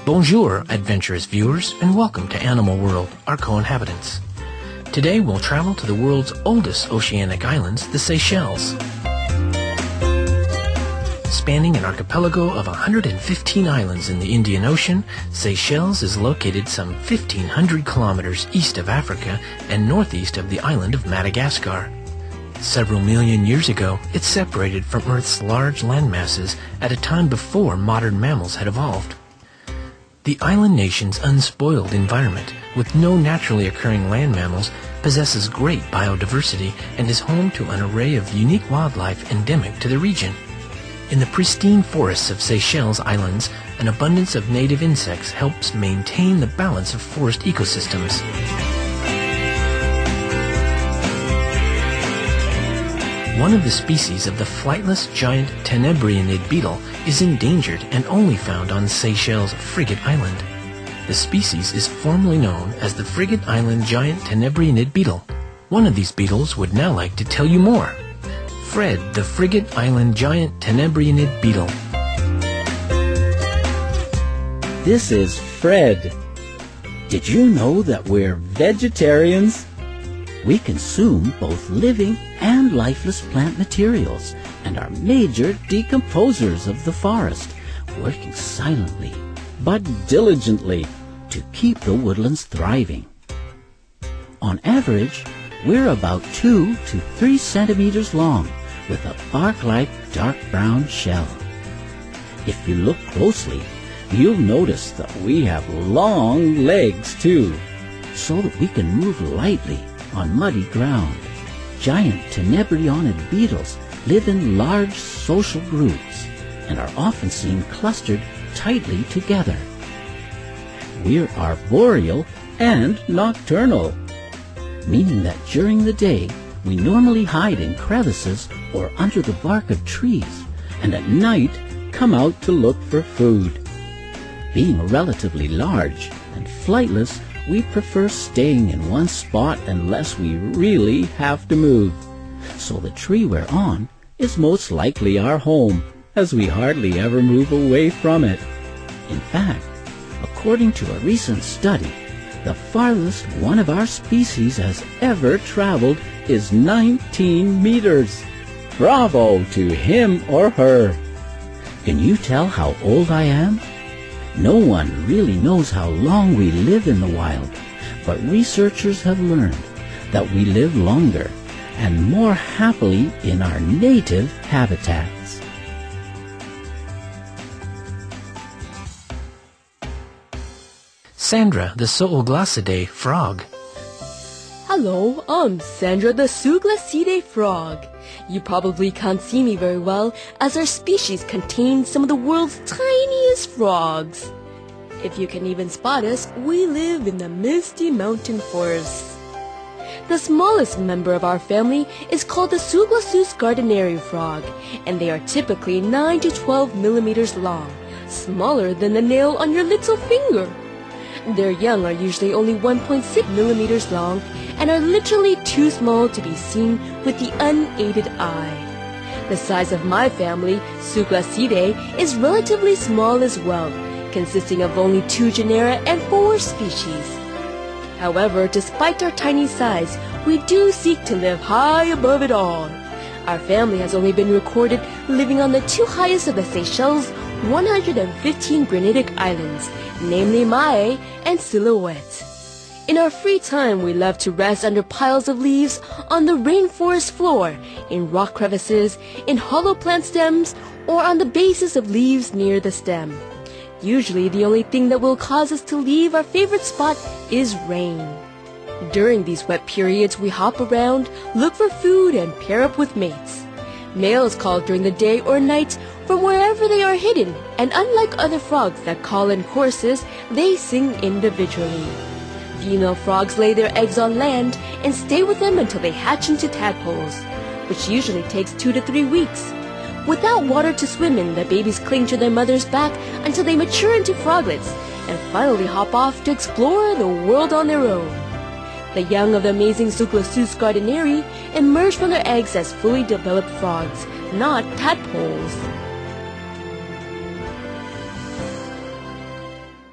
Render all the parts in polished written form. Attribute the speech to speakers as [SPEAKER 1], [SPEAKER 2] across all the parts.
[SPEAKER 1] Bonjour, adventurous viewers, and welcome to Animal World, our co-inhabitants. Today we'll travel to the world's oldest oceanic islands, the Seychelles. Spanning an archipelago of 115 islands in the Indian Ocean, Seychelles is located some 1,500 kilometers east of Africa and northeast of the island of Madagascar. Several million years ago, it separated from Earth's large landmasses at a time before modern mammals had evolved. The island nation's unspoiled environment, with no naturally occurring land mammals, possesses great biodiversity and is home to an array of unique wildlife endemic to the region. In the pristine forests of Seychelles Islands, an abundance of native insects helps maintain the balance of forest ecosystems. One of the species of the flightless giant tenebrianid beetle is endangered and only found on Seychelles Frigate Island. The species is formally known as the Frigate Island giant tenebrianid beetle. One of these beetles would now like to tell you more. Fred, the Frigate Island giant tenebrianid beetle.
[SPEAKER 2] This is Fred. Did you know that we're vegetarians? We consume both living and lifeless plant materials and are major decomposers of the forest, working silently but diligently to keep the woodlands thriving. On average, we're about 2 to 3 centimeters long with a bark-like dark brown shell. If you look closely, you'll notice that we have long legs too, so that we can move lightly on muddy ground. Giant tenebrianid beetles live in large social groups and are often seen clustered tightly together. We're arboreal and nocturnal, meaning that during the day we normally hide in crevices or under the bark of trees, and at night come out to look for food. Being relatively large and flightless, we prefer staying in one spot unless we really have to move. So the tree we're on is most likely our home, as we hardly ever move away from it. In fact, according to a recent study, the farthest one of our species has ever traveled is 19 meters. Bravo to him or her. Can you tell how old I am? No one really knows how long we live in the wild, but researchers have learned that we live longer and more happily in our native habitats.
[SPEAKER 1] Sandra, the Zooglacidae frog.
[SPEAKER 3] Hello, I'm Sandra the Zooglacidae frog. You probably can't see me very well, as our species contains some of the world's tiniest frogs. If you can even spot us, we live in the misty mountain forests. The smallest member of our family is called the Zooglossus gardneri frog, and they are typically 9 to 12 millimeters long, smaller than the nail on your little finger. Their young are usually only 1.6 millimeters long and are literally too small to be seen with the unaided eye. The size of my family, Zooglacidae, is relatively small as well, consisting of only 2 genera and 4 species. However, despite our tiny size, we do seek to live high above it all. Our family has only been recorded living on the 2 highest of the Seychelles' 115 granitic islands, namely Mahé and Silhouette. In our free time, we love to rest under piles of leaves on the rainforest floor, in rock crevices, in hollow plant stems, or on the bases of leaves near the stem. Usually, the only thing that will cause us to leave our favorite spot is rain. During these wet periods, we hop around, look for food, and pair up with mates. Males call during the day or night from wherever they are hidden, and unlike other frogs that call in choruses, they sing individually. Female frogs lay their eggs on land and stay with them until they hatch into tadpoles, which usually takes 2 to 3 weeks. Without water to swim in, the babies cling to their mother's back until they mature into froglets and finally hop off to explore the world on their own. The young of the amazing Zooglossus gardneri emerge from their eggs as fully developed frogs, not tadpoles.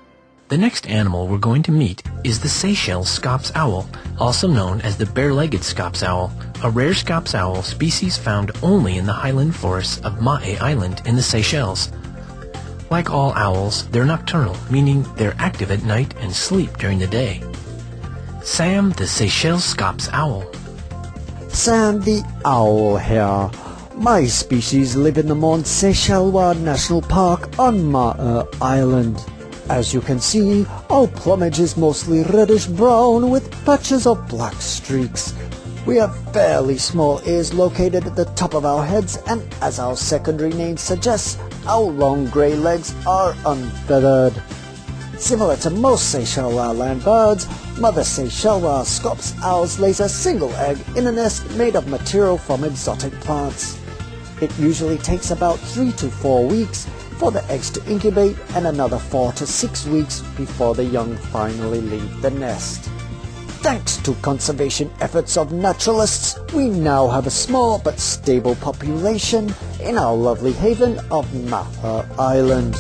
[SPEAKER 1] The next animal we're going to meet is the Seychelles Scops owl, also known as the bare-legged Scops owl, a rare Scops owl species found only in the highland forests of Mahé Island in the Seychelles. Like all owls, they're nocturnal, meaning they're active at night and sleep during the day. Sam, the Seychelles Scops owl.
[SPEAKER 4] Sam the owl here. My species live in the Mont Seychellois National Park on Mahé Island. As you can see, our plumage is mostly reddish-brown with patches of black streaks. We have fairly small ears located at the top of our heads, and as our secondary name suggests, our long grey legs are unfeathered. Similar to most Seychellois land birds, Mother Seychellois Scops owls lays a single egg in a nest made of material from exotic plants. It usually takes about 3 to 4 weeks for the eggs to incubate and another 4 to 6 weeks before the young finally leave the nest. Thanks to conservation efforts of naturalists, we now have a small but stable population in our lovely haven of Mahé Island.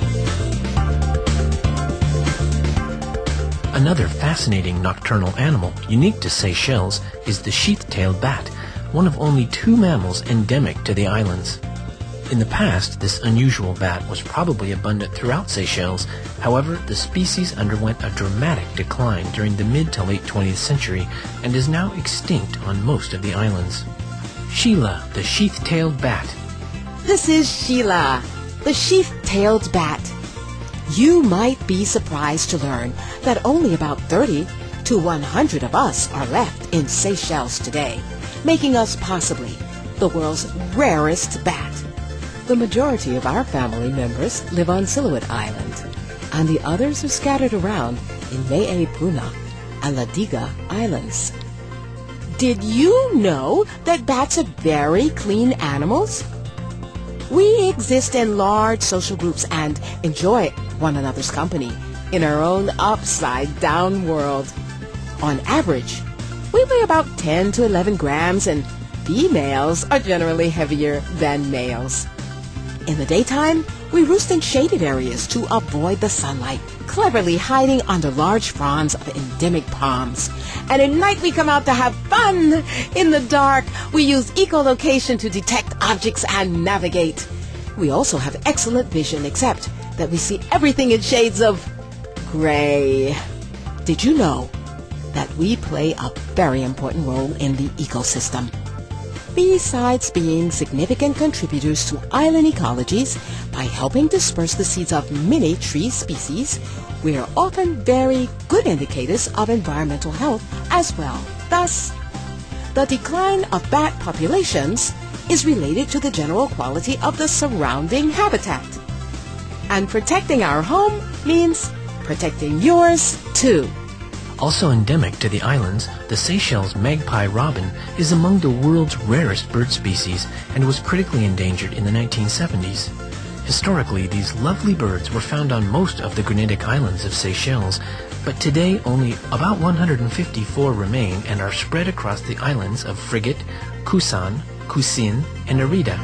[SPEAKER 1] Another fascinating nocturnal animal unique to Seychelles is the sheath-tailed bat, one of only 2 mammals endemic to the islands. In the past, this unusual bat was probably abundant throughout Seychelles. However, the species underwent a dramatic decline during the mid to late 20th century and is now extinct on most of the islands. Sheila, the sheath-tailed bat.
[SPEAKER 5] This is Sheila, the sheath-tailed bat. You might be surprised to learn that only about 30 to 100 of us are left in Seychelles today, making us possibly the world's rarest bat. The majority of our family members live on Silhouette Island, and the others are scattered around in Mahé Puna and La Diga Islands. Did you know that bats are very clean animals? We exist in large social groups and enjoy one another's company in our own upside-down world. On average, we weigh about 10 to 11 grams, and females are generally heavier than males. In the daytime, we roost in shaded areas to avoid the sunlight, cleverly hiding under large fronds of endemic palms. And at night, we come out to have fun. In the dark, we use echolocation to detect objects and navigate. We also have excellent vision, except that we see everything in shades of gray. Did you know that we play a very important role in the ecosystem? Besides being significant contributors to island ecologies by helping disperse the seeds of many tree species, we are often very good indicators of environmental health as well. Thus, the decline of bat populations is related to the general quality of the surrounding habitat. And protecting our home means protecting yours too.
[SPEAKER 1] Also endemic to the islands, the Seychelles magpie robin is among the world's rarest bird species and was critically endangered in the 1970s. Historically, these lovely birds were found on most of the granitic islands of Seychelles, but today only about 154 remain and are spread across the islands of Frigate, Kusan, Kusin, and Arida.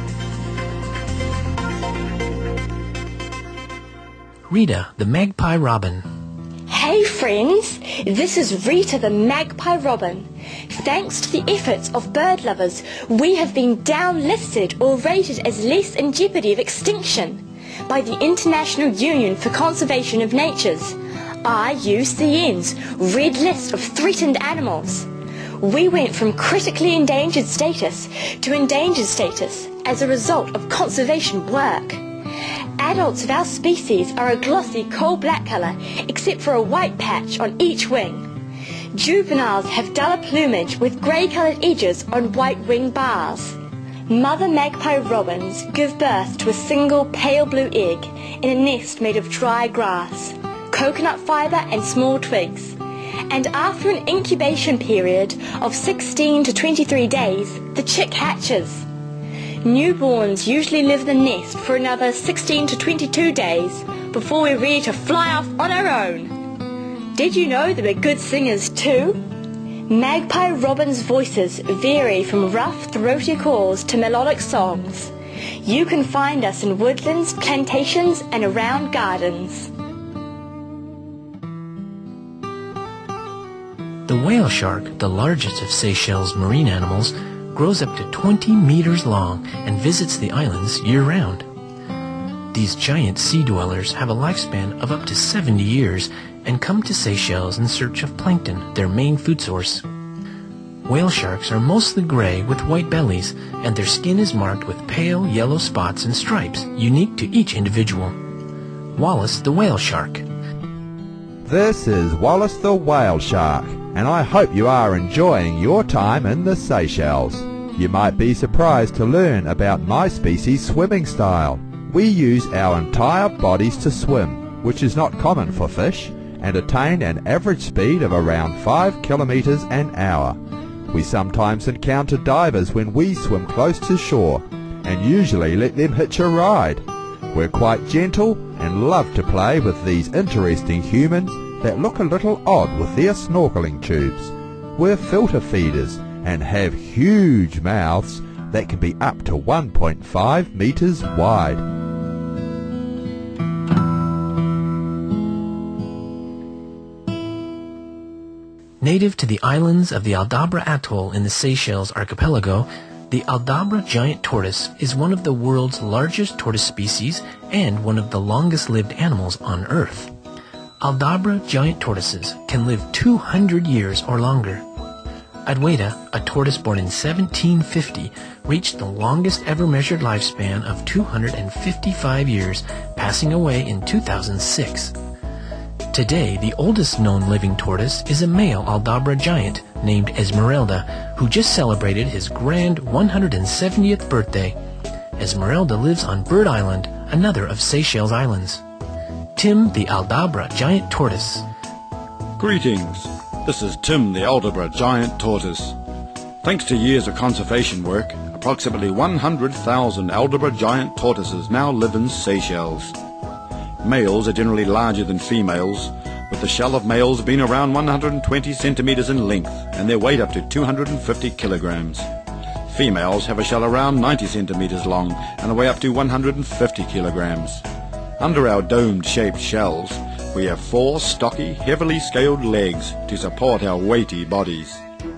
[SPEAKER 1] Rita, the magpie robin.
[SPEAKER 3] Hey friends, this is Rita the magpie robin. Thanks to the efforts of bird lovers, we have been downlisted or rated as less in jeopardy of extinction by the International Union for Conservation of Nature's IUCN's Red List of Threatened Animals. We went from critically endangered status to endangered status as a result of conservation work. Adults of our species are a glossy coal black colour except for a white patch on each wing. Juveniles have duller plumage with grey coloured edges on white wing bars. Mother magpie robins give birth to a single pale blue egg in a nest made of dry grass, coconut fibre and small twigs. And after an incubation period of 16 to 23 days, the chick hatches. Newborns usually live in the nest for another 16 to 22 days before we're ready to fly off on our own. Did you know that we're good singers too? Magpie robins' voices vary from rough, throaty calls to melodic songs. You can find us in woodlands, plantations, and around gardens.
[SPEAKER 1] The whale shark, the largest of Seychelles' marine animals, grows up to 20 meters long and visits the islands year-round. These giant sea dwellers have a lifespan of up to 70 years and come to Seychelles in search of plankton, their main food source. Whale sharks are mostly gray with white bellies, and their skin is marked with pale yellow spots and stripes unique to each individual. Wallace the whale shark.
[SPEAKER 6] This is Wallace the whale shark, and I hope you are enjoying your time in the Seychelles. You might be surprised to learn about my species' swimming style. We use our entire bodies to swim, which is not common for fish, and attain an average speed of around 5 kilometers an hour. We sometimes encounter divers when we swim close to shore, and usually let them hitch a ride. We're quite gentle and love to play with these interesting humans that look a little odd with their snorkeling tubes. We're filter feeders and have huge mouths that can be up to 1.5 meters wide.
[SPEAKER 1] Native to the islands of the Aldabra Atoll in the Seychelles archipelago, the Aldabra giant tortoise is one of the world's largest tortoise species and one of the longest-lived animals on Earth. Aldabra giant tortoises can live 200 years or longer. Adwaita, a tortoise born in 1750, reached the longest ever measured lifespan of 255 years, passing away in 2006. Today, the oldest known living tortoise is a male Aldabra giant named Esmeralda, who just celebrated his grand 170th birthday. Esmeralda lives on Bird Island, another of Seychelles Islands. Tim, the Aldabra giant tortoise.
[SPEAKER 7] Greetings. This is Tim, the Aldabra giant tortoise. Thanks to years of conservation work, approximately 100,000 Aldabra giant tortoises now live in Seychelles. Males are generally larger than females, with the shell of males being around 120 centimeters in length and their weight up to 250 kilograms. Females have a shell around 90 centimeters long and weigh up to 150 kilograms. Under our dome-shaped shells, we have 4 stocky, heavily scaled legs to support our weighty bodies.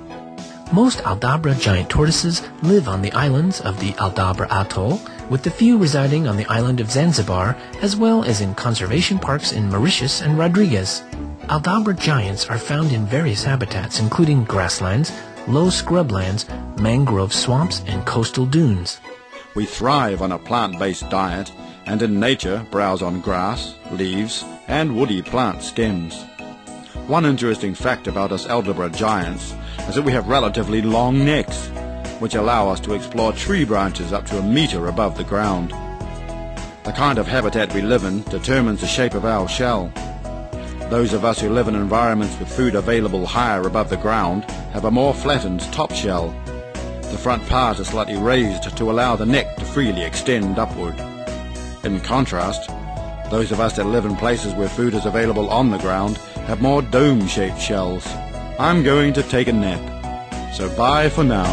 [SPEAKER 1] Most Aldabra giant tortoises live on the islands of the Aldabra Atoll, with the few residing on the island of Zanzibar, as well as in conservation parks in Mauritius and Rodriguez. Aldabra giants are found in various habitats, including grasslands, low scrublands, mangrove swamps, and coastal dunes.
[SPEAKER 7] We thrive on a plant-based diet, and in nature browse on grass, leaves, and woody plant stems. One interesting fact about us Aldabra giants is that we have relatively long necks, which allow us to explore tree branches up to a meter above the ground. The kind of habitat we live in determines the shape of our shell. Those of us who live in environments with food available higher above the ground have a more flattened top shell. The front part is slightly raised to allow the neck to freely extend upward. In contrast, those of us that live in places where food is available on the ground have more dome-shaped shells. I'm going to take a nap, so bye for now.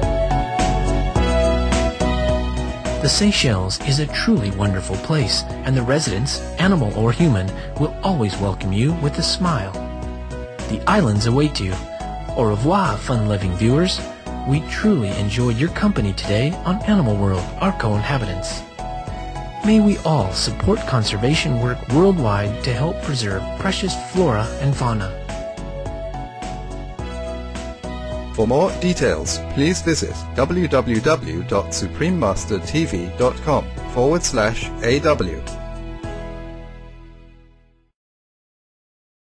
[SPEAKER 1] The Seychelles is a truly wonderful place, and the residents, animal or human, will always welcome you with a smile. The islands await you. Au revoir, fun-loving viewers. We truly enjoyed your company today on Animal World, our co-inhabitants. May we all support conservation work worldwide to help preserve precious flora and fauna.
[SPEAKER 8] For more details, please visit www.suprememastertv.com/AW.